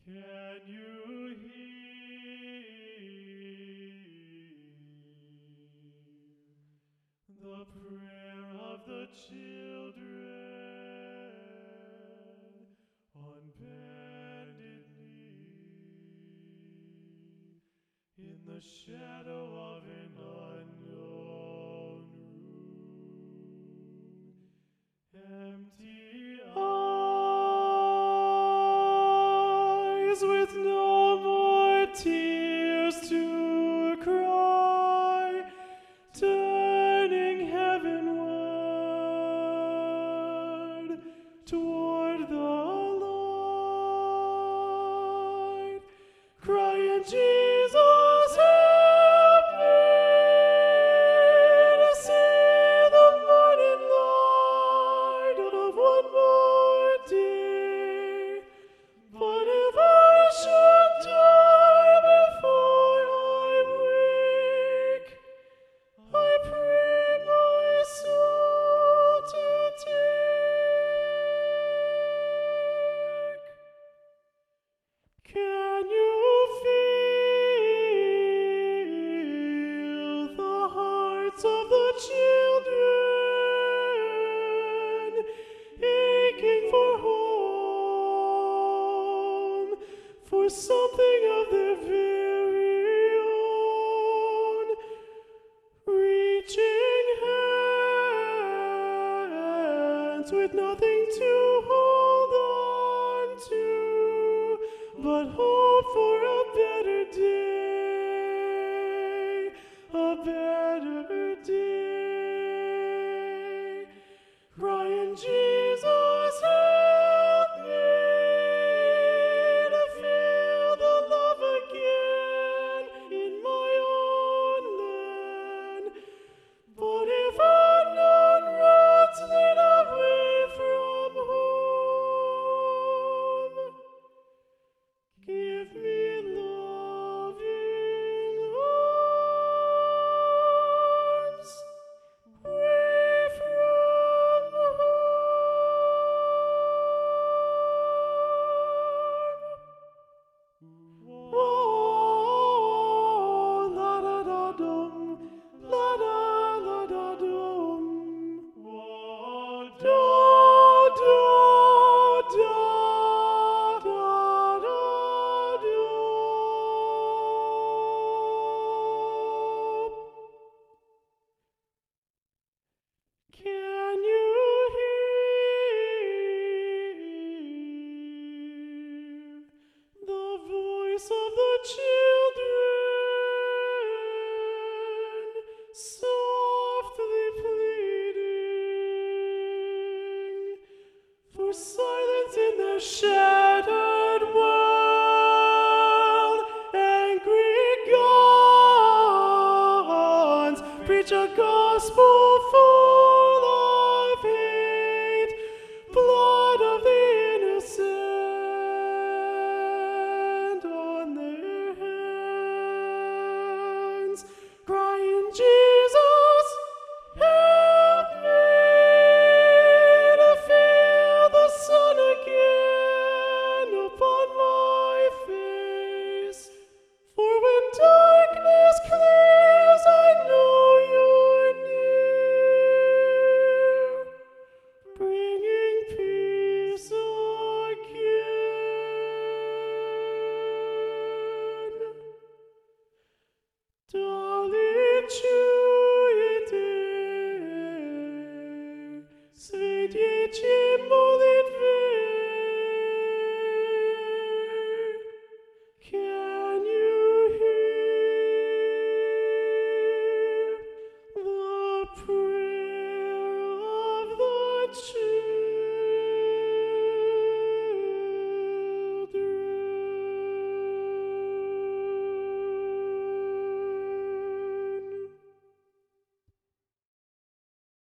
Can you hear the prayer of the children on bended knee in the shadow of an unknown room? Empty eyes with no more tears to cry, turning heavenward toward the light, crying, Jesus, help me to see the morning light of one more day. But if I should die before I wake, I pray my soul to take. Can you feel the hearts of the children aching for home, for something of their very own, reaching hands with nothing to hold on to, but hope for a better day, a better day, crying, Jesus, help me to feel the love again in my own land. But if unknown roads lead away from home, give me loving arms away from home. Whoa, la da da dum, la da da dum. Whoa, da da da da da dum. Can you hear the voice of the children softly pleading for silence in their shattered world? Angry gods preach a gospel full of hate, blood of the innocent on their hands, crying, Jesus, help me to feel the sun again upon my face. For when darkness clears, I know you're near, bringing peace again. Daličujete, svet je